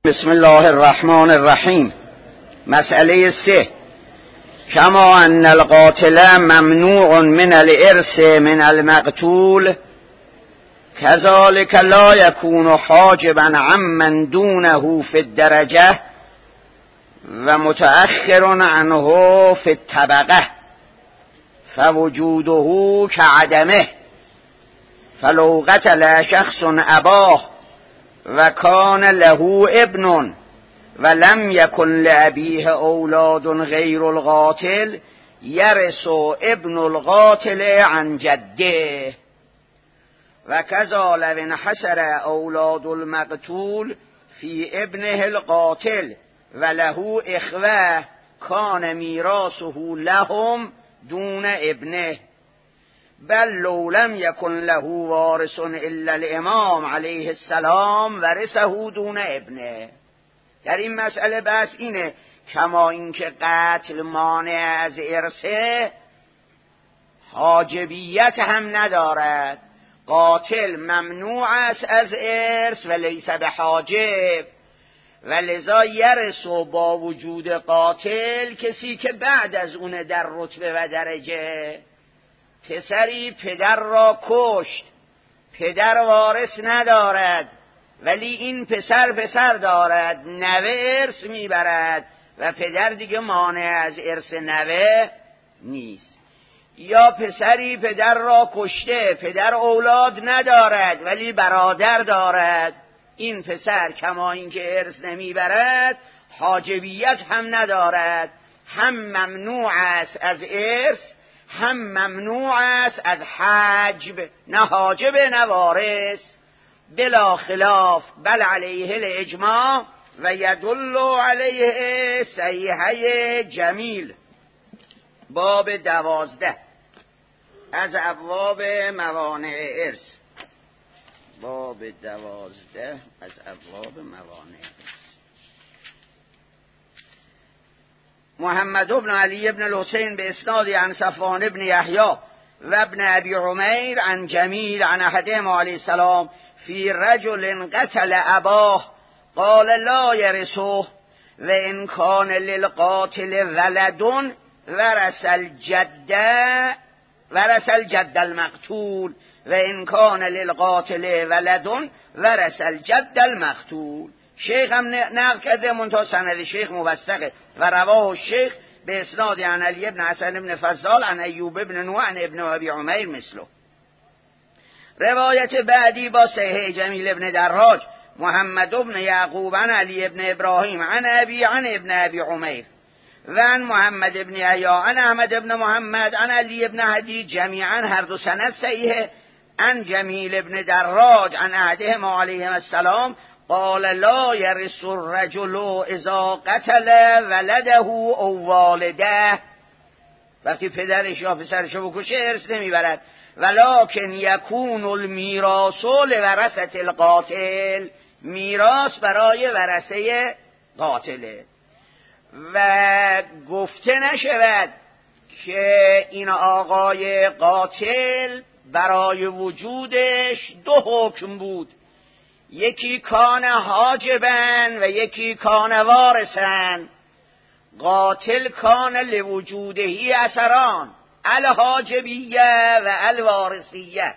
بسم الله الرحمن الرحیم. مسئله 3. کما ان القاتل ممنوع من الارث من المقتول کذلک لا یکون حاجبا عمن دونه فی الدرجه و متأخر عنه فی الطبقه فوجوده كعدمه فلو قتل شخص اباه و کان له ابن و لم یکن لأبیه اولاد غیر القاتل یرث ابن القاتل عن جده و کذا لو انحصر اولاد المقتول فی ابنه القاتل و له اخوه کان میراثه لهم دون ابنه بل لو لم یکن له وارث الا الامام علیه السلام ورثه دون ابنه. در این مسئله بحث اینه کما اینکه قتل مانع از ارثه، حاجبیت هم ندارد. قاتل ممنوع است از ارث و لیس بحاجب و لذا یرث با وجود قاتل کسی که بعد از اون در رتبه و درجه. پسری پدر را کشت، پدر وارث ندارد ولی این پسر دارد، نوه ارث میبرد و پدر دیگه مانع از ارث نوه نیست. یا پسری پدر را کشته، پدر اولاد ندارد ولی برادر دارد، این پسر کما اینکه ارث نمیبرد حاجبیت هم ندارد، هم ممنوع است از ارث هم ممنوع است از حجب، نه حاجب نه وارث. بلا خلاف بل علیه الاجماع و یدل علیه صحیحه جمیل. باب 12 از ابواب موانع ارث. باب 12 از ابواب موانع ارث. محمد بن علی بن الحسین به اسناد عن صفوان بن یحیی و ابن ابی عمیر عن جمیل عن احدهم علیه السلام فی رجل قتل اباه قال لا یرثه و ان کان للقاتل ولد ورث الجد المقتول و ان کان للقاتل ولد ورث الجد المقتول. شیخ هم نقل کرده منتها سند شیخ موثقه و رواه شیخ به اسناد عن علی بن حسن بن فضال عن ایوب بن نوح عن ابن ابی عمیر مثله. روایت بعدی با صحیح جمیل بن دراج محمد بن یعقوب عن علی بن ابراهیم عن ابی عن ابن ابی عمیر و عن محمد بن یحیی عن احمد بن محمد عن علی بن هدی جمیعا هر دو سند صحیح عن جمیل بن دراج عن احدهم علیه السلام قال لا یرث الرجل اذا قتل ولده او والده. وقتی پدرش یا پسرش بکشه ارث نمیبرد. ولکن یکون المیراث لورثه القاتل، میراث برای ورثه قاتله. و گفته نشود که این آقای قاتل برای وجودش دو حکم بود، یکی کان حاجبن و یکی کان وارثن. قاتل کان لوجودهی اثران الحاجبیه و الوارثیه.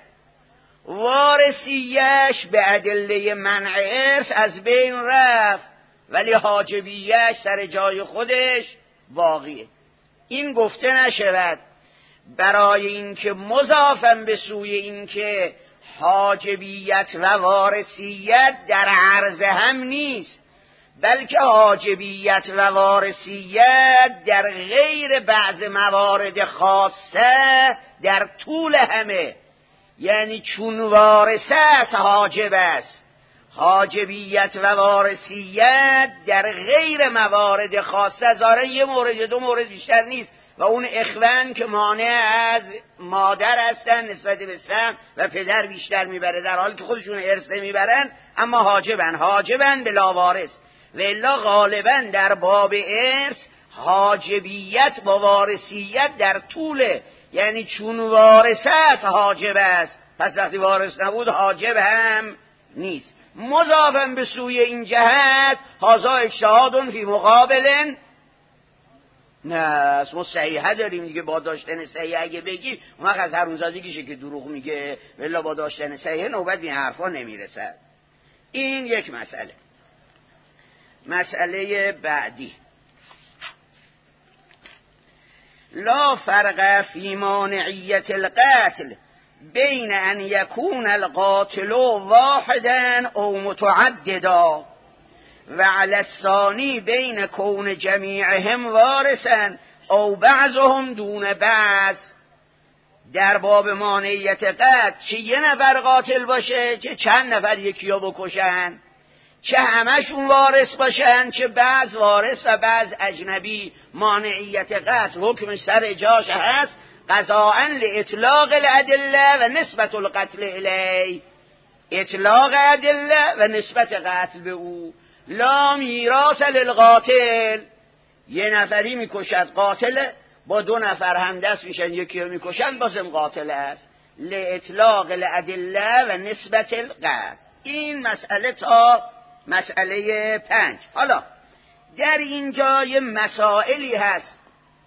وارثیش به ادله منع ارث از بین رفت ولی حاجبیش سر جای خودش باقیه. این گفته نشود برای اینکه مضافن به سوی اینکه حاجبیت و وارثیت در عرض هم نیست، بلکه حاجبیت و وارثیت در غیر بعض موارد خاصه در طول همه. یعنی چون وارثه است حاجب است، حاجبیت و وارثیت در غیر موارد خاصه زاره یه مورد دو مورد بیشتر نیست و اون اخوان که مانع از مادر هستن نسبت به سهم و پدر بیشتر میبره در حالی که خودشون ارث میبرن اما حاجبن بلا وارث. و الا غالبا در باب ارث حاجبیت با وارثیت در طوله، یعنی چون وارثه است حاجب است، پس وقتی وارث نبود حاجب هم نیست. مضافن به سوی این جهت هذا اجتهاد فی مقابل نه. ما صحیحه داریم دیگه، با داشتن صحیح اگه بگی اون وقت از حرومزادگیشه که دروغ میگه، ولی با داشتن صحیح نوبت این حرفا نمیرسد. این یک مسئله. مسئله بعدی، لا فرق فی مانعیت القتل بین ان یکون القاتل واحدا او متعددا و علی الثانی بین کون جمیعهم وارثا او بعضهم دون بعض. در باب مانعیت قتل چه یه نفر قاتل باشه، چه چند نفر یکی رو بکشن، چه همشون وارث باشن، چه بعض وارث و بعض اجنبی، مانعیت قتل حکم سر جاش هست قضاءً لاطلاق الادله و نسبت القتل الیه. اطلاق ادله و نسبت قتل به او. لا میراث للقاتل، یه نفری میکشد قاتل، با دو نفر هم دست میشن یکی رو میکشن بازم قاتل است. لاطلاق الادله و نسبت القتل. این مسئله تا مسئله 5. حالا در اینجا یه مسائلی هست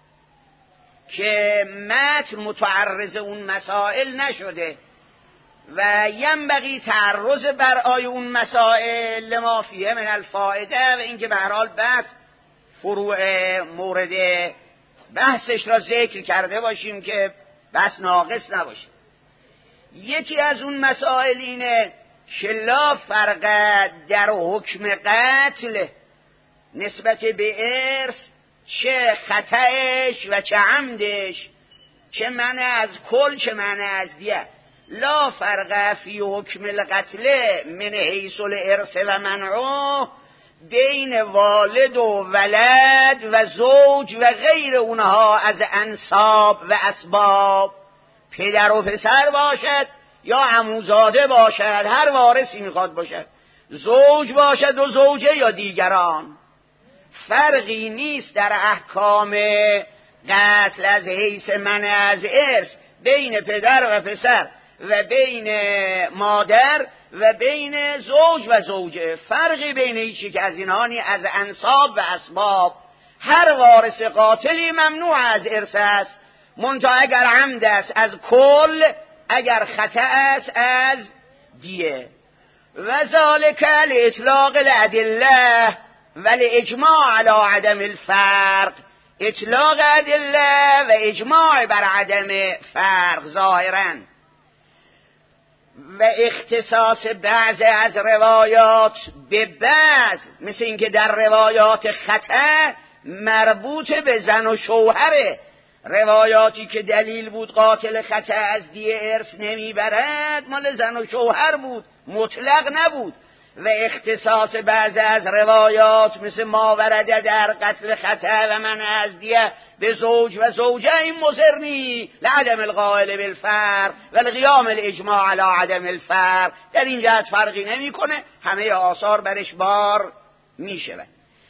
که متن متعرض اون مسائل نشده و ینبغی تعرض بر آی اون مسائل لما فیه من الفائده، و اینکه به هر حال بحث فروع مورد بحثش را ذکر کرده باشیم که بحث ناقص نباشه. یکی از اون مسائل اینه که لا فرق در حکم قتل نسبت به ارث، چه خطأش و چه عمدش، چه معنی از کل چه معنی از دیه. لا فرق فی حکم القتل من حیث الارث و منعه بین والد و ولد و زوج و غیر اونها از انساب و اسباب، پدر و پسر باشد یا عموزاده باشد، هر وارثی میخواد باشد، زوج باشد و زوجه یا دیگران. فرقی نیست در احکام قتل از حیث منع از ارث بین پدر و پسر و بین مادر و بین زوج و زوجه. فرقی بین هیچی که از اینها نی از انساب و اسباب. هر وارث قاتلی ممنوع از ارث است، منتها اگر عمد است از کل، اگر خطأ است از دیه. و ذالک لاطلاق الادله ولی اجماع علی عدم الفرق. اطلاق ادله و اجماع بر عدم فرق ظاهرا و اختصاص بعض از روایات به بعض، مثل اینکه در روایات خطأ مربوط به زن و شوهره، روایاتی که دلیل بود قاتل خطأ از دیه ارث نمیبرد مال زن و شوهر بود، مطلق نبود. و اختصاص بعض از روایات مثل ما ورده در قتل خطأ و منع از دیه به زوج و زوجه این مضرنی لعدم القائل بالفرق و القیام الاجماع علی عدم الفرق. در این جهت فرقی نمی کنه، همه آثار برش بار می شود.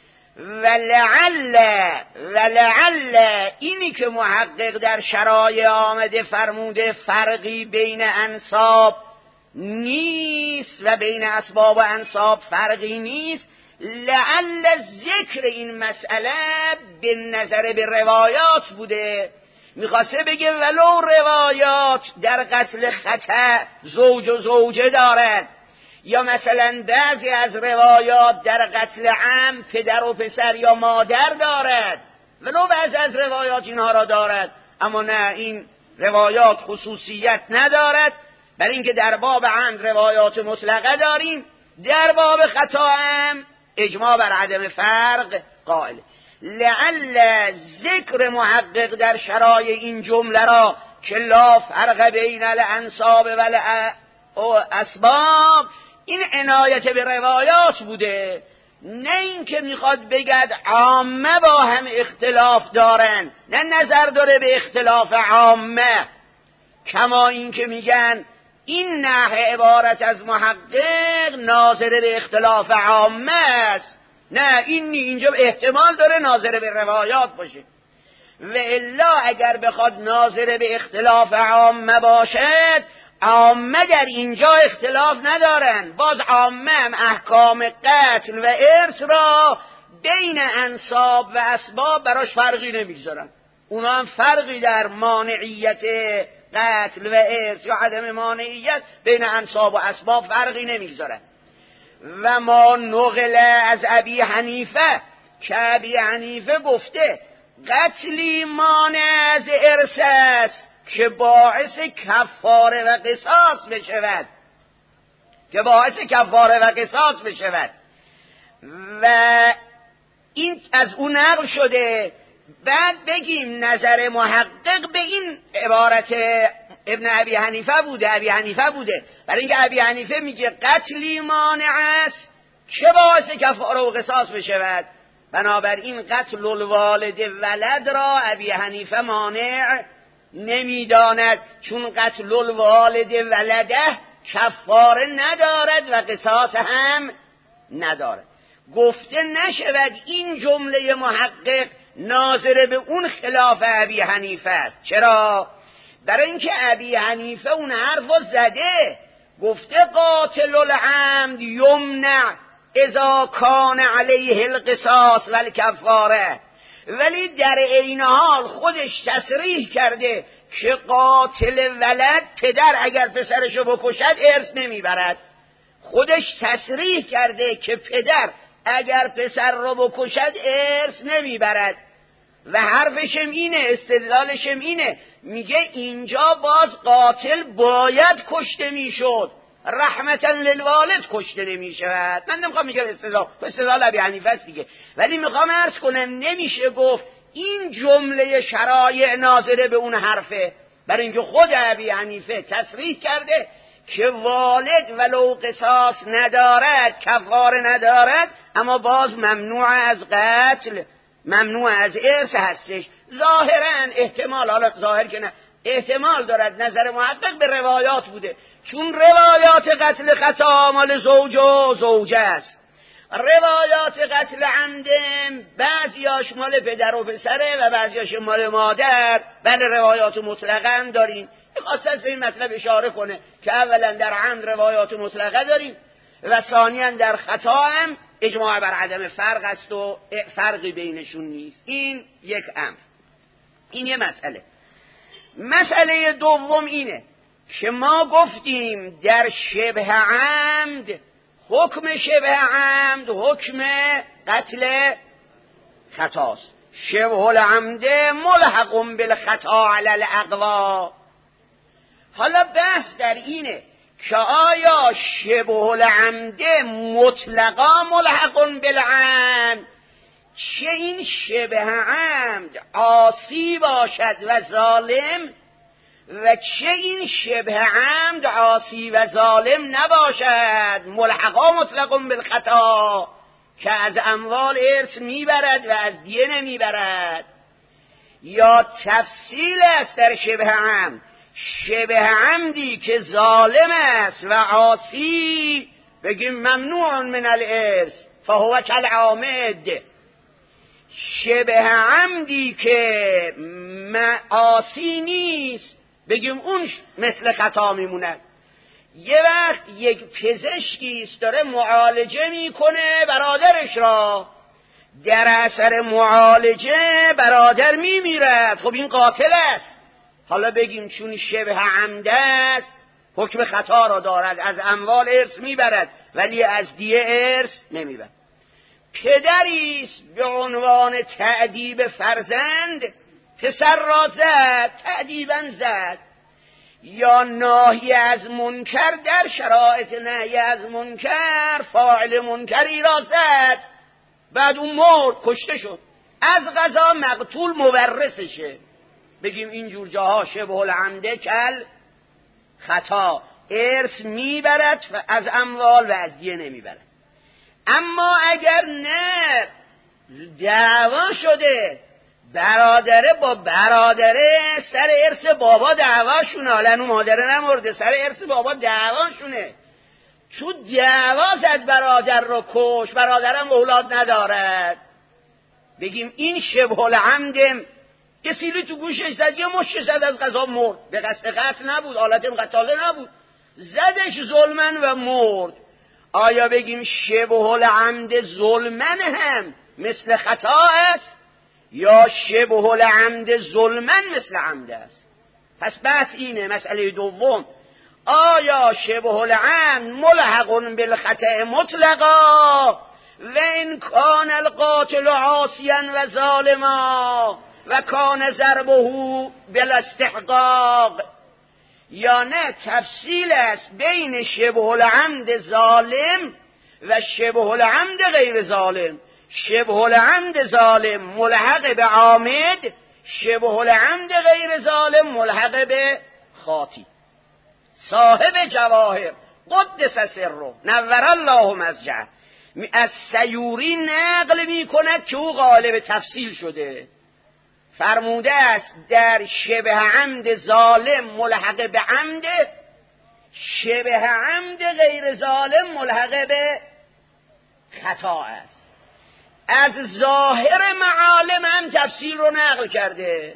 ولعل اینی که محقق در شرایع آمده فرموده فرقی بین انساب نیست و بین اسباب و انساب فرقی نیست، لعل ذکر این مسئله به نظر به روایات بوده. میخواسته بگه ولو روایات در قتل خطأ زوج و زوجه دارد، یا مثلا بعضی از روایات در قتل عمد پدر و پسر یا مادر دارد، ولو بعضی از روایات اینها را دارد، اما نه، این روایات خصوصیت ندارد، برای اینکه در باب عمد روایات مطلقه داریم، در باب خطا هم اجماع بر عدم فرق قائل. لعل ذکر محقق در شرایع این جمله را که لا فرق بین الانساب و اسباب، این عنایت به روایات بوده، نه اینکه میخواد بگد عامه با هم اختلاف دارن، نه نظر داره به اختلاف عامه، کما اینکه میگن این نحو عبارت از محقق ناظر به اختلاف عامه است، نه، این اینجا احتمال داره ناظر به روایات باشه. و الا اگر بخواد ناظر به اختلاف عامه باشد، عامه در اینجا اختلاف ندارن، باز عامه هم احکام قتل و ارث را بین انساب و اسباب براش فرقی نمیگذارن. اونا هم فرقی در مانعیت قتل و ارث یا عدم مانعیت بین انساب و اسباب فرقی نمیگذارن. و ما نقل از ابی حنیفه که ابی حنیفه گفته قتلی مانع از ارث است که باعث کفاره و قصاص بشود، که باعث کفاره و قصاص بشود. و این از اون نقل شده. بعد بگیم نظر محقق به این عبارت ابن ابی حنیفه بوده، ابی حنیفه بوده، برای اینکه ابی حنیفه میگه قتلی مانع است که باعث کفاره و قصاص بشود. بنابراین قتل الوالد ولد را ابی حنیفه مانع نمیداند، چون قتل الوالد ولده کفاره ندارد و قصاص هم ندارد. گفته نشود این جمله محقق ناظر به اون خلاف ابی حنیفه است. چرا؟ برای اینکه ابی حنیفه اون حرفو زده، گفته قاتل العمد یمنع اذا کان علیه القصاص والکفاره، ولی در عین حال خودش تصریح کرده که قاتل ولد پدر اگر پسرشو بکشد ارث نمیبرد. خودش تصریح کرده که پدر اگر پسر رو بکشد ارث نمیبرد و حرفشم اینه، استدلالشم اینه. میگه اینجا باز قاتل باید کشته میشد، رحمتا للوالد کشته نمیشود. من نمیخوام میگم استدلال ابی حنیفه است دیگه، ولی میخوام عرض کنم نمیشه گفت این جمله شرایع ناظره به اون حرفه، برای اینکه خود ابی حنیفه تصریح کرده که والد ولو قصاص ندارد، کفاره ندارد، اما باز ممنوع از قتل، ممنوع از ارث هستش. ظاهرا احتمال، حالا ظاهر که نه، احتمال دارد نظر محقق به روایات بوده، چون روایات قتل خطا مال زوج و زوجه است. روایات قتل عمدم بعضیاش مال پدر و پسره و بعضیاش مال مادر. بله روایات مطلقا داریم. خواستن به این مطلب اشاره کنه که اولا در عمد روایات مطلقه داریم و ثانیا در خطا هم اجماع بر عدم فرق است و فرقی بینشون نیست. این یک امر، این یه مسئله. مسئله دوم اینه که ما گفتیم در شبه عمد، حکم شبه عمد حکم قتل خطاست. شبه العمد ملحق بالخطا علی الاقوا. حالا بحث در اینه که آیا شبه العمد مطلقا ملحق بالعمد، چه این شبه عمد عاصی باشد و ظالم و چه این شبه عمد عاصی و ظالم نباشد، ملحقا مطلق بالخطا که از اموال ارث میبرد و از دیه نمیبرد. یا تفصیل است در شبه عمد، شبه عمدی که ظالم است و عاصی بگیم ممنوع من الارث فهو کالعامد. شبه عمدی که عاصی نیست بگیم اون مثل خطا میموند. یه وقت یک پزشکی است داره معالجه میکنه برادرش را، در اثر معالجه برادر میمیرد، خب این قاتل است. حالا بگیم چون شبه عمد است حکم خطا را دارد، از اموال ارث میبرد ولی از دیه ارث نمیبرد. پدری است به عنوان تأدیب فرزند پسر را زد، تأدیبا زد، یا ناهی از منکر در شرایط نهی از منکر فاعل منکری را زد، بعد اون مرد، کشته شد، از قضا مقتول مورثشه. بگیم اینجور جاها شبه العمده کل خطا ارث میبرد از اموال و از دیه نمیبرد. اما اگر نه دعوا شده، برادره با برادره سر ارث بابا دعواشونه، حالا اون مادره نمرده، سر ارث بابا دعواشونه، تو دعوا زد برادر رو کش، برادرم اولاد ندارد، بگیم این شبه العمد یه سیلی تو گوشش زد، یه مشت زد، از قضا مرد. به قصد قتل نبود، حالت قتاله نبود، زدش ظلمن و مرد. آیا بگیم شبه العمد ظلمن هم مثل خطا است یا شبه العمد ظلمن مثل عمد است؟ پس بحث اینه. مسئله دوم، آیا شبه العمد ملحق بالخطأ مطلقا و ان کان القاتل عاصیا و ظالما و کان ضربه بالاستحقاق، یا نه تفصیل است بین شبه العمد ظالم و شبه العمد غیر ظالم. شبه العمد ظالم ملحق به عامد، شبه العمد غیر ظالم ملحق به خاطی. صاحب جواهر قدس سره نور الله مضجعه از سیوری نقل می کند که او قائل به تفصیل شده. فرموده است در شبه عمد ظالم ملحق به عمد، شبه عمد غیر ظالم ملحق به خطا است. از ظاهر معالم هم تفصیل رو نقل کرده،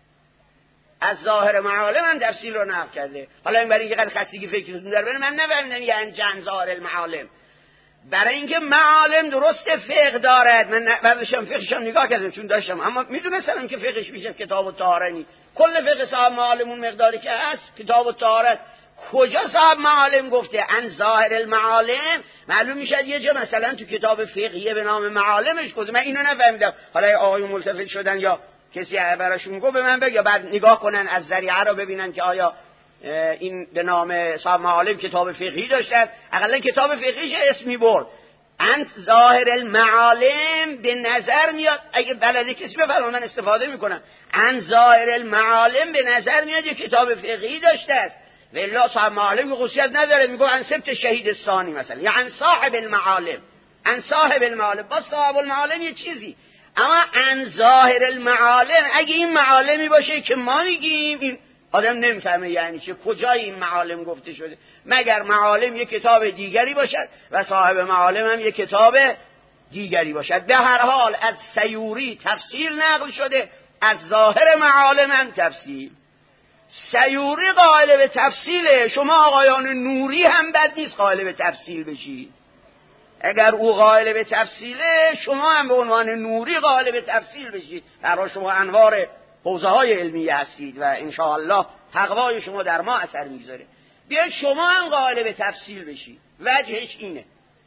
از ظاهر معالم هم تفصیل رو نقل کرده. حالا این برای اینکه قد خستگی فکرتون در بره من نفهمیدم یعنی چند ظاهر المعالم، برای اینکه معالم درست فقه دارد. من بعدشم فقهشم نگاه کردم چون داشتم، اما میدونستم که فقهش بیش از کتاب الطهاره نیست. کل فقه صاحب معالمون مقداری که هست کتاب الطهاره. کجا صاحب معالم گفته؟ ان ظاهر المعالم معلوم میشه یه جا مثلا تو کتاب فقهیه به نام معالمش گفته. من اینو نفهمیدم. حالا آقایون ملتفت شدن یا کسی براشون گفت به من بگه، بعد نگاه کنن از ذریعه رو ببینن که آیا این به نام صاحب معالم کتاب فقهی داشته. اقلا کتاب فقهیش اسمی برد. ان ظاهر المعالم به نظر میاد، اگه بلده کسی بفرما من استفاده میکنم، ان ظاهر المعالم به نظر میاد یه کتاب فقهی داشته است. والله صاحب معالم خصوصیت نداره، میگه ان سبت شهید ثانی مثلا، یا ان صاحب المعالم، ان صاحب المعالم با صاحب المعالم یه چیزی. اما ان ظاهر المعالم اگه این معالمی باشه که ما میگیم، این آدم نمیفهمه یعنی چه، کجای این معالم گفته شده، مگر معالم یک کتاب دیگری باشد و صاحب معالم هم یک کتاب دیگری باشد. به هر حال از سیوری تفصیل نقل شده، از ظاهر معالم هم تفصیل. سیوری قائل به تفصیله، شما آقایان نوری هم بد نیست قائل به تفصیل بشید. اگر او قائل به تفصیله شما هم به عنوان نوری قائل به تفصیل بشید. برای شما انوار حوزه های علمیه هستید و انشاءالله تقوای شما در ما اثر میگذاره. بیاید شما هم قائل به تفصیل بشید. وجهش اینه،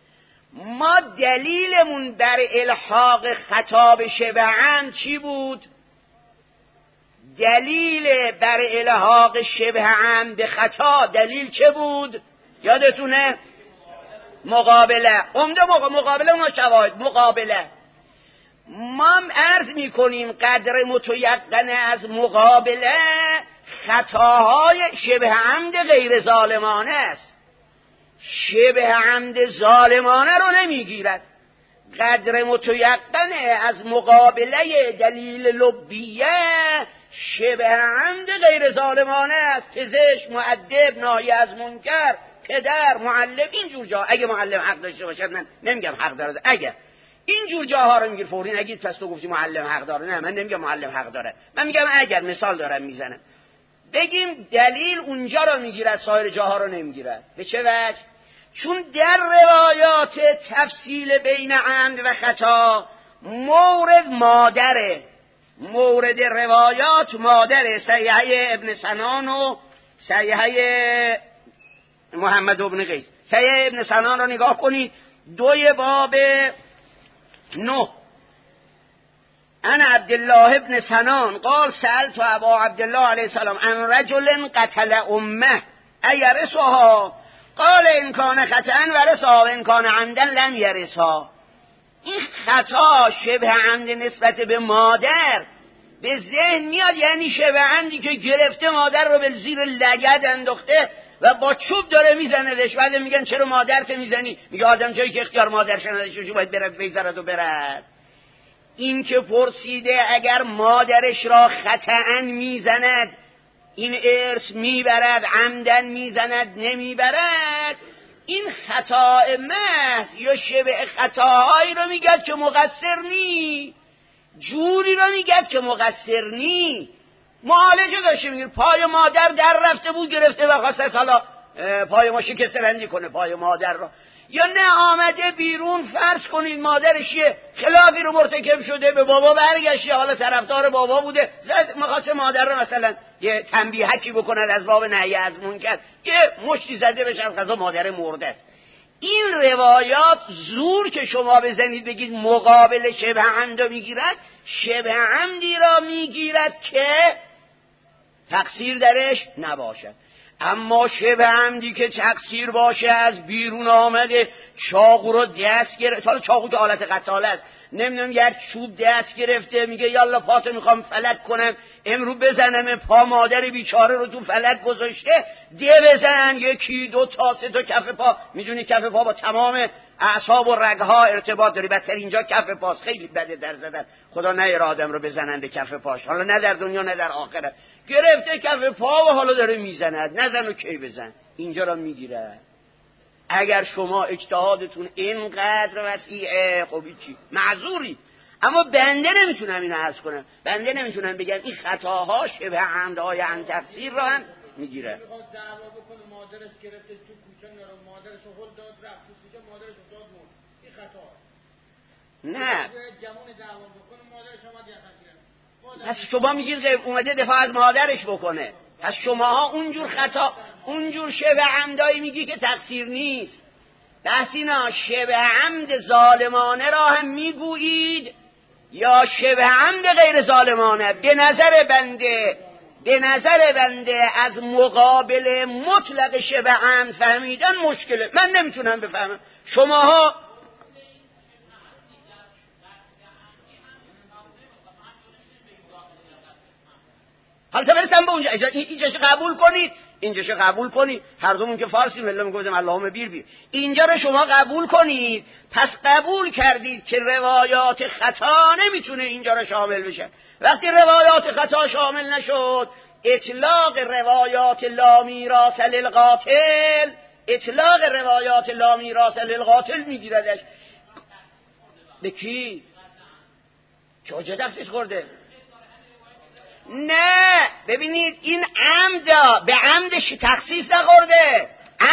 ما دلیلمون بر الحاق خطا به شبه عمد چی بود؟ دلیل بر الحاق شبه عمد به خطا دلیل چه بود؟ یادتونه؟ مقابله. عمده مقابله ما شواهد مقابله. ما عرض میکنیم قدر متیقن از مقابله خطاهای شبه عمد غیر ظالمانه است، شبه عمد ظالمانه رو نمیگیرد. قدر متیقن از مقابله دلیل لبیه شبه عمد غیر ظالمانه است. پزشک، مؤدب، ناهی از منکر، پدر، معلم، اینجور جا اگه معلم حق داشته باشد، من نمیگم حق داره، اگه اینجور جاها رو میگیر فوری نگید پس تو گفتی معلم حق داره. نه، من نمیگم معلم حق داره، من میگم اگر مثال دارم میزنم. بگیم دلیل اونجا رو میگیرد سایر جاها رو نمیگیرد. به چه وجه؟ چون در روایات تفصیل بین عمد و خطا مورد مادره، مورد روایات مادره. صحیحه ابن سنان و صحیحه محمد ابن قیس. صحیحه ابن سنان رو نگاه کنید، 2 باب 9. انا عبدالله ابن سنان قال سألت ابا عبدالله علیه السلام ان رجل قتل امه ایرثها قال ان کان خطأ ورثها و ان کان عمدا لم یرثها. این خطا شبه عمد نسبت به مادر به ذهن میاد، یعنی شبه عمدی که گرفته مادر رو به زیر لگد انداخته و با چوب داره میزندش. بعد میگن چرا مادرت میزنی؟ میگه آدم جایی که اختیار مادرش نداشته باید برد بگذرد و برد. این که پرسیده اگر مادرش را خطأ میزند این ارث میبرد، عمدن میزند نمیبرد، این خطا محض یا شبه خطاهایی رو میگه که مقصر نی. جوری رو میگد که مقصر نی. معالجه داشته میگه پای مادر در رفته بود گرفته و خواسته حالا پای ما شکسته بندی کنه پای مادر رو، یا نه آمده بیرون فرض کنید مادرش یه خلافی رو مرتکب شده به بابا برگشته، حالا طرفدار بابا بوده می‌خواسته مادر رو مثلا یه تنبیهکی بکنه از باب نهی از منکر، یه مشتی زده بشه از قضا مادر مرده است. این روایات زور که شما بزنید بگید مقابل شبه عمد میگیرد، شبه عمدی را میگیرد که تقصیر درش نباشد. اما شبه عمدی که تقصیر باشه از بیرون آمده چاقو رو دست گرفت، حالا چاقو که آلت قتاله است، نمیدونم یک چوب دست گرفته میگه یالا پاتو میخوام فلک کنم امرو بزنم پا مادر بیچاره رو تو فلک گذاشته، بزن یکی دو تا سه تا کف پا، میدونی کف پا با تمام اعصاب و رگها ارتباط داری، بدتر اینجا کف پاست، خیلی بده در زدن، خدا نیاره آدم رو بزنن به کف پاش، حالا نه در دنیا نه در آخرت، گرفته کف پا و حالا داره میزند، نزن و کی بزن، اینجا رو میگیره. اگر شما اجتهادتون اینقدر وسیعه خب چی معذوری، اما بنده نمیتونم اینو عرض کنم، بنده نمیتونم بگم این خطاها شبه عمدهای عن تقصیر رو هم میگیره. میخواد دعوا بکنه مادرش گرفته تو کوچه نرو مادرش رو هل داد رفت تو سیجا مادرش رو داد مرد، این خطا نه جوان دعوا بکنه مادرش اومد یخن گرفت، پس شما میگید اومده دفاع از مادرش بکنه، پس شماها اونجور خطا اونجور شبه عمدایی میگی که تقصیر نیست. بحثینا شبه عمد ظالمانه را هم میگویید یا شبه عمد غیر ظالمانه؟ به نظر بنده از مقابل مطلق شبه عمد فهمیدن مشکله، من نمیتونم بفهمم. شماها حالا برسم به اونجا، اینجاشو قبول کنید، هر دومون که فارسی مله میگفتم اللهم بیر اینجا رو شما قبول کنید، پس قبول کردید که روایات خطا نمیتونه اینجا رو شامل بشه. وقتی روایات خطا شامل نشد، اطلاق روایات لا میراث للقاتل میگیردش. به کی؟ که حجت تخصیص خورده؟ نه ببینید این به عمدش تخصیص نخورده،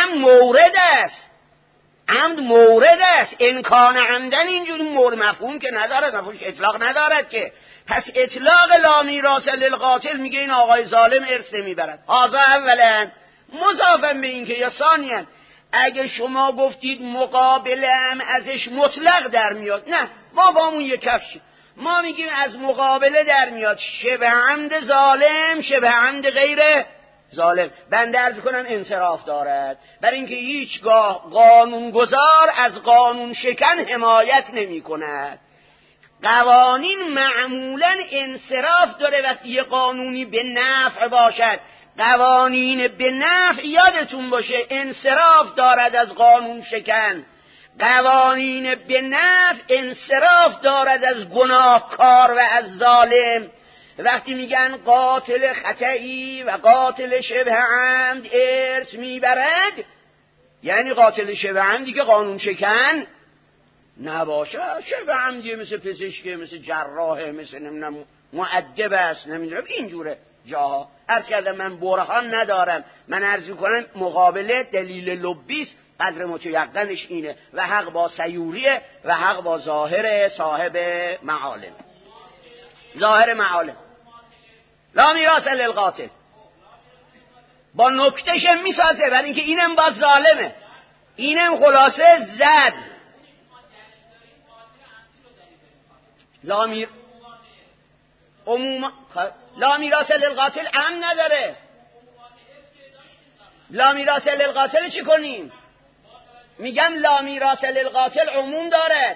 عمد مورد است، امکان عمدن اینجوری مفهوم که ندارد، مفهومش اطلاق ندارد که. پس اطلاق لا میراث للقاتل میگه این آقای ظالم ارث نمیبرد. هذا اولا. مضافا به این که یا ثانیا اگه شما گفتید مقابله هم ازش مطلق در میاد، نه ما با همون یک کفشیم، ما میگیم از مقابله در میاد شبه عمد ظالم شبه عمد غیر ظالم. بنده عرض کنم انصراف دارد، برای اینکه هیچگاه قانونگذار از قانون شکن حمایت نمی کند. قوانین معمولا انصراف داره وقتی یه قانونی به نفع باشد. قوانین به نفع یادتون باشه انصراف دارد از قانون شکن، قوانین به نفع انصراف دارد از گناهکار و از ظالم. وقتی میگن قاتل خطئی و قاتل شبه عمد ارث میبرد، یعنی قاتل شبه عمدی که قانون شکن نباشه، شبه عمدی مثل پزشکه، مثل جراحه، مثل نمیدونم مؤدب است، نمیدونم اینجوره جاها. عرض کردم من برهان ندارم، من عرض کنم مقابله دلیل لبیست، قدر متیقنش اینه و حق با سیوریه و حق با ظاهر صاحب معالم. ظاهر معالم لا میراث للقاتل با نکتهش میسازه، برای اینکه اینم باز ظالمه، اینم خلاصه زد. لا میراث للقاتل عمد نداره. لا میراث للقاتل چی کنیم؟ میگم لا میراث للقاتل عموم داره.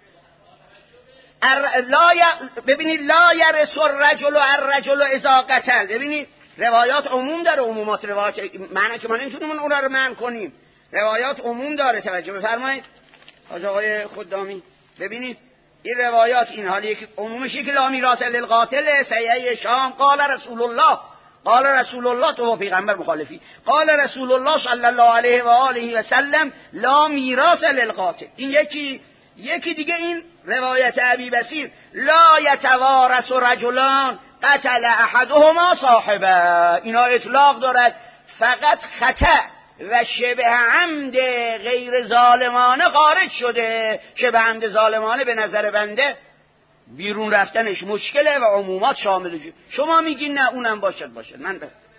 ببینید لا یرث الرجل الرجل اذا قتل، ببینید روایات عموم داره، عمومات روایات معنی که ما نمیتونیم اون رو منع کنیم، روایات عموم داره. توجه بفرمایید آقای خدامی، ببینید این روایات این حالی که عمومش که لا میراث للقاتل سیعی شام قال رسول الله تو پیغمبر مخالفی، قال رسول الله صلی الله علیه و آله و سلم لا میراث للقاتل. این یکی یکی دیگه این روایت ابی بصیر لا یتوارث رجلان قتل احدهما صاحبه، اینا اطلاق دارد، فقط خطأ و شبه عمد غیر ظالمانه خارج شده، شبه عمد ظالمانه به نظر بنده بیرون رفتنش مشکله و عمومات شامل شده. شما میگین نه اونم باشد من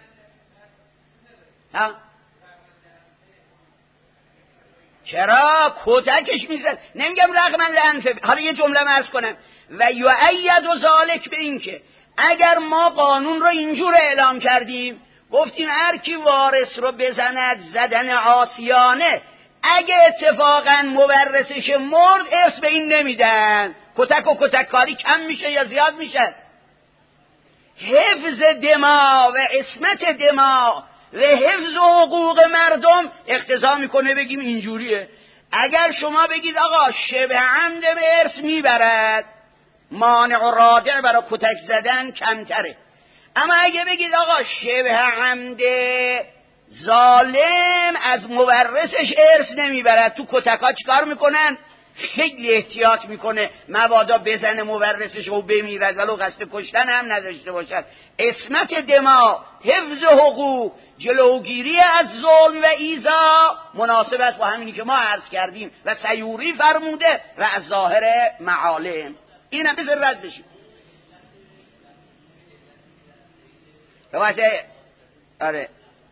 ها؟ چرا کتکش میزد؟ نمیگم رغم الانف، حالا یه جمله عرض کنم و یؤید و ذالک، به این که اگر ما قانون رو اینجور اعلام کردیم گفتیم هر کی وارث رو بزند زدن عاصیانه، اگه اتفاقا مورثش مرد ارث به این نمیدن، کتک و کتککاری کم میشه یا زیاد میشه؟ حفظ دما و عصمت دما و حفظ حقوق مردم اقتضا میکنه بگیم اینجوریه. اگر شما بگید آقا شبه عمد به ارث میبرد، مانع و رادع برای کتک زدن کمتره، اما اگه بگید آقا شبه عمد ظالم از مورثش ارث نمیبرد، تو کتکا چیکار میکنن؟ خیلی احتیاط میکنه مبادا بزنه مورثش و بمیرد ولو قصد کشتن هم نداشته باشد. عصمت دما، حفظ حقوق، جلوگیری از ظلم و ایذا مناسب است با همینی که ما عرض کردیم و سیوری فرموده و از ظاهر معالم. این هم بذار رد بشیم. آره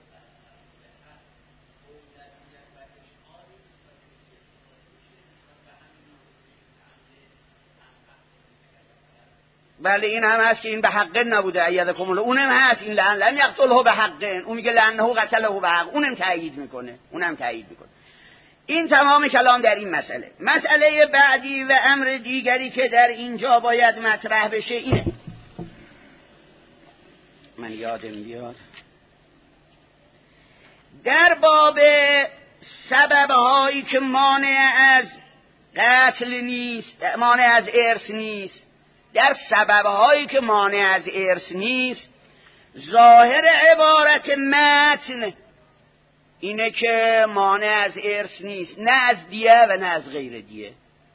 بله این هم هست که این به حق نبوده ایدکم الله، اونم هست این لم یقتله به حق، اون میگه لانه قتله به حق، اونم تایید میکنه. این تمام کلام در این مسئله. مسئله بعدی و امر دیگری که در اینجا باید مطرح بشه اینه، من یادم بیاد، در باب سببهایی که مانع از قتل نیست، مانع از ارث نیست، در سببهایی که مانع از ارث نیست، ظاهر عبارت متن اینه که مانع از ارث نیست، نه از دیه و نه از غیر دیه.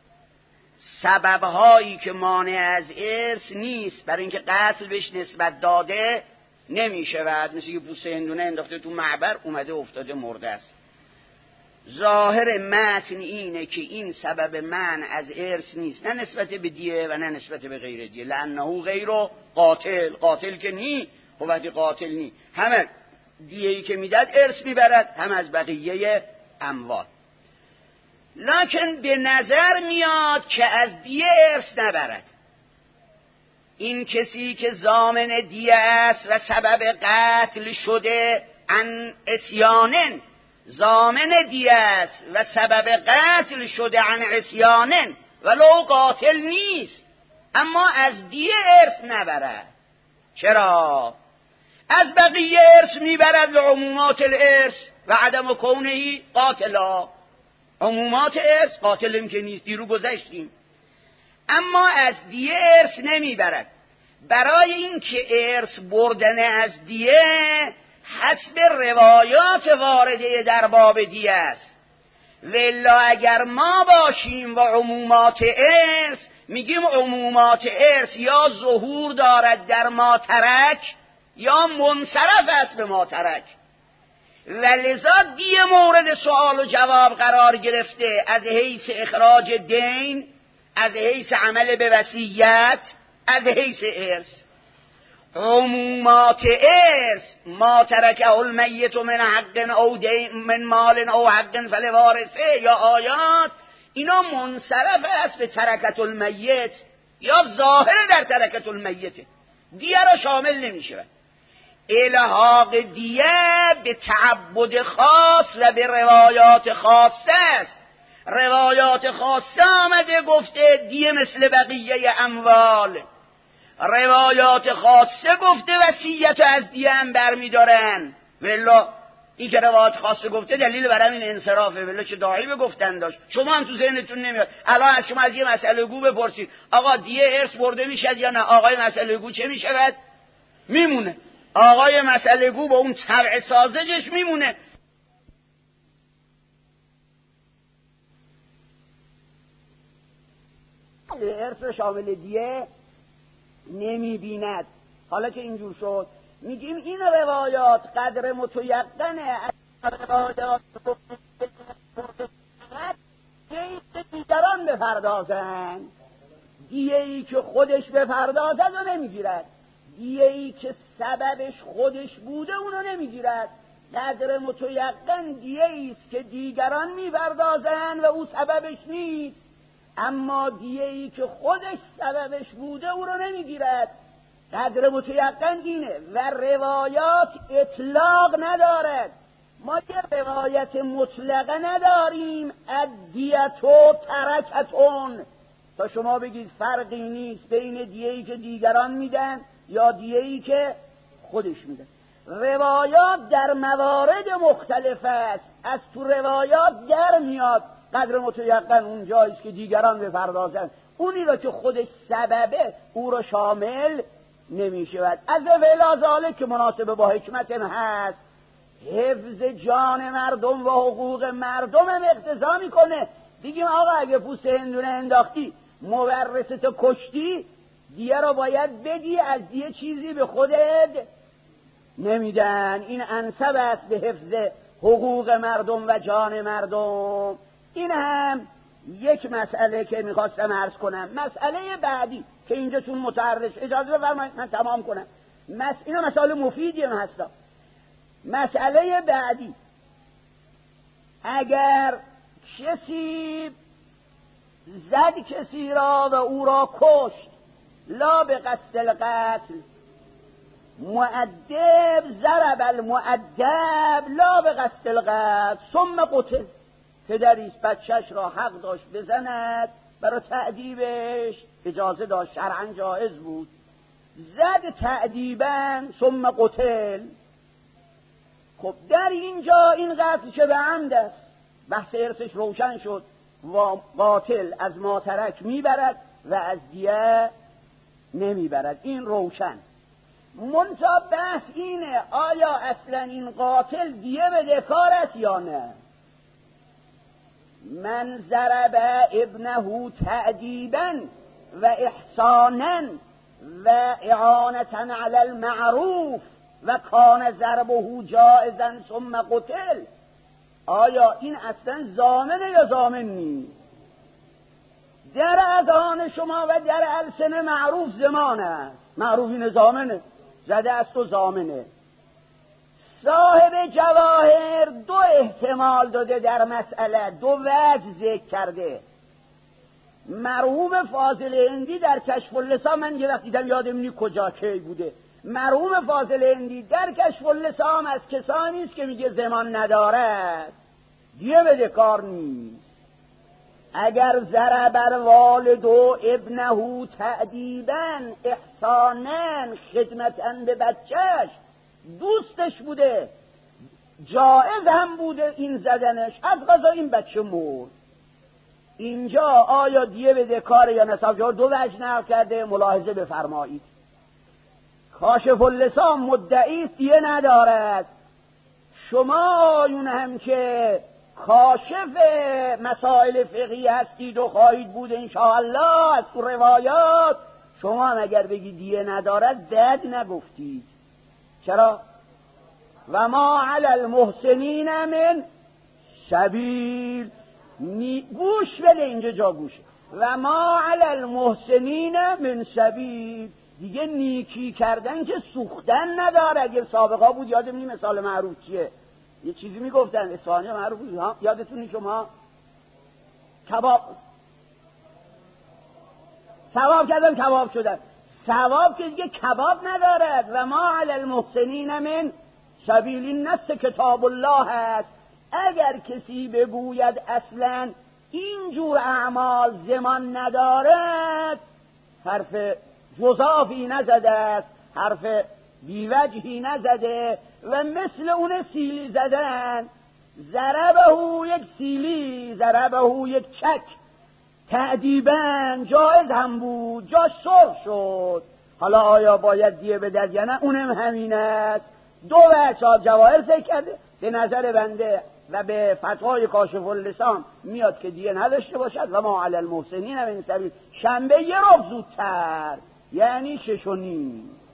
سببهایی که مانع از ارث نیست برای اینکه قتل بهش نسبت داده نمیشه، بعد مثل که پوست هندونه انداخته تو معبر اومده افتاده مرده است. ظاهر متن اینه که این سبب منع از ارث نیست، نه نسبت به دیه و نه نسبت به غیر دیه، لانه غیر قاتل، قاتل که نی وقتی قاتل نی، همه دیهی که میداد ارث میبرد، هم از بقیه اموال. لکن به نظر میاد که از دیه ارث نبرد. این کسی که ضامن دیه است و سبب قتل شده عن عصیانن، ضامن دیه است و سبب قتل شده عن عصیانن ولو قاتل نیست، اما از دیه ارث نبرد. چرا؟ از بقیه ارث میبرد و عمومات الارث و عدم کونه قاتلا، عمومات ارث قاتلم که نیست، دیرو گذشتیم، اما از دیه ارث نمیبرد. برای اینکه ارث بردن از دیه حسب روایات وارده در باب دیه است، ولا اگر ما باشیم و عمومات ارث میگیم عمومات ارث یا ظهور دارد در ما ترک یا منصرف است به ما ترک، و لذا دیه مورد سوال و جواب قرار گرفته از حیث اخراج دین، از حیث عمل به وصیت، از حیث ارث. عمومات ارث ما ترکه المیت من حق او دین من مال او حق فلوارثه یا آیات، اینا منصرف است به ترکت المیت یا ظاهر در ترکت المیت، دیه را شامل نمیشه. الحاق دیه به تعبد خاص و به روایات خاصه است. روایات خاصه آمده گفته دیه مثل بقیه اموال، روایات خاصه گفته وصیت از دیه هم برمی دارن، ولی این که روایات خاصه گفته دلیل بر همین انصرافه، ولی چه داعی به گفتن داشت؟ شما هم تو ذهنتون نمیاد. الان از شما از یه مسئله گو بپرسید آقا دیه ارث برده میشد یا نه، آقای مسئله گو چه میشود؟ میمونه. آقای مسئله گو با اون طبع سازجش میمونه. ارث رو شامل دیه نمی بیند. حالا که اینجور شد میگیم این روایات قدر متیقنه از روایات که دیگران بپردازن. دیه‌ای که خودش بپردازد و نمیگیرد، دیه‌ای که سببش خودش بوده اونو نمیگیرد. قدر متیقن دیه‌ای است که دیگران میپردازن و او سببش نیست، اما دیه‌ای که خودش سببش بوده او رو نمیگیرد. قدر متیقن اینه و روایات اطلاق ندارد. ما یه روایت مطلقه نداریم ادیتو ترکتون تا شما بگید فرقی نیست بین دیه‌ای که دیگران میدن یا دیه‌ای که خودش میدن. روایات در موارد مختلف است. از تو روایات در میاد قدر متیقن اون جاییست که دیگران بپردازن، اونی را که خودش سببه او را شامل نمیشود. از ولازاله که مناسب با حکمت هم هست، حفظ جان مردم و حقوق مردم هم اقتضا میکنه. دیگیم آقا اگه پوست هندونه انداختی مورثت کشتی، دیه را باید بدی، از دیه چیزی به خودت نمیدن. این انسب است به حفظ حقوق مردم و جان مردم. این هم یک مسئله که میخواستم عرض کنم. مسئله بعدی که اینجا چون متعرض، اجازه بفرمایید من تمام کنم. اینا مسئله مفیدی هم هستا. مسئله بعدی، اگر کسی زد کسی را و او را کشت لا به قصد القتل، مؤدب ضرب المؤدب لا به قصد القتل ثم قتل، پدریست بچهش را حق داشت بزند، برای تأدیبش اجازه داشت، شرعاً جایز بود، زد تأدیباً ثم قتل. خب در اینجا این قتل چه به عمد است، بحث ارثش روشن شد و قاتل از ماترک میبرد و از دیه نمیبرد، این روشن. منتها بحث اینه آیا اصلا این قاتل دیه بده کار است یا نه. من ضرب ابنه تأدیبا و احسانا و اعانتا علی المعروف و کان ضربه جائزا ثم قتل، آیا این اصلا ضامنه یا ضامن نیست؟ در اذهان شما و در السن معروف زمان است، معروف این ضامنه، زده است و ضامنه. صاحب جواهر دو احتمال داده در مسئله، دو وجه ذکر کرده. مرحوم فاضل هندی در کشف اللسان، من یه وقت دیدم یادم نی کجا کی بوده، مرحوم فاضل هندی در کشف اللسان از کسانی است که میگه زمان ندارد، دیگه بده کار نیست. اگر ضرب الوالد ابنه تأدیبا احسانا خدمتا به بچهش، دوستش بوده، جائز هم بوده این زدنش، از قضا این بچه مرد، اینجا آیا دیه بده کار یا نصاب جار؟ دو وجه نقل کرده، ملاحظه بفرمایید. کاشف اللسان مدعی است دیه ندارد. شما آیون هم که کاشف مسائل فقهی هستید و خواهید بود انشاءالله از تو روایات، شما هم اگر بگید دیه ندارد بد نگفتید. چرا؟ و ما علی المحسنین من سبیل، گوش بده اینجا جا گوشه، و ما علی المحسنین من سبیل، دیگه نیکی کردن که سوختن نداره. اگر سابقا بود یادم نی مثال معروف چیه، یه چیزی میگفتن اصفهانی معروف بود، یادتونی شما؟ کباب، ثواب کردن کباب شدن، ثواب که دیگه کباب ندارد. و ما علی المحسنین من سبیل، این نص کتاب الله هست. اگر کسی بگوید اصلا اینجور اعمال زمان ندارد، حرف جزافی نزده است، حرف بیوجهی نزده و مثل اون سیلی زدن، ضربه یک سیلی، ضربه یک چک، تأدیباً جایز هم بود، جاش سرخ شد. حالا آیا باید دیه بدهد یا نه؟ اونم همین است. دو وجه جواهر ذکر کرده، به نظر بنده و به فتوای کاشف اللسان میاد که دیگه نداشته باشد و ما علی المحسنین من سبیل. شنبه یه ربع زودتر، یعنی 6:30.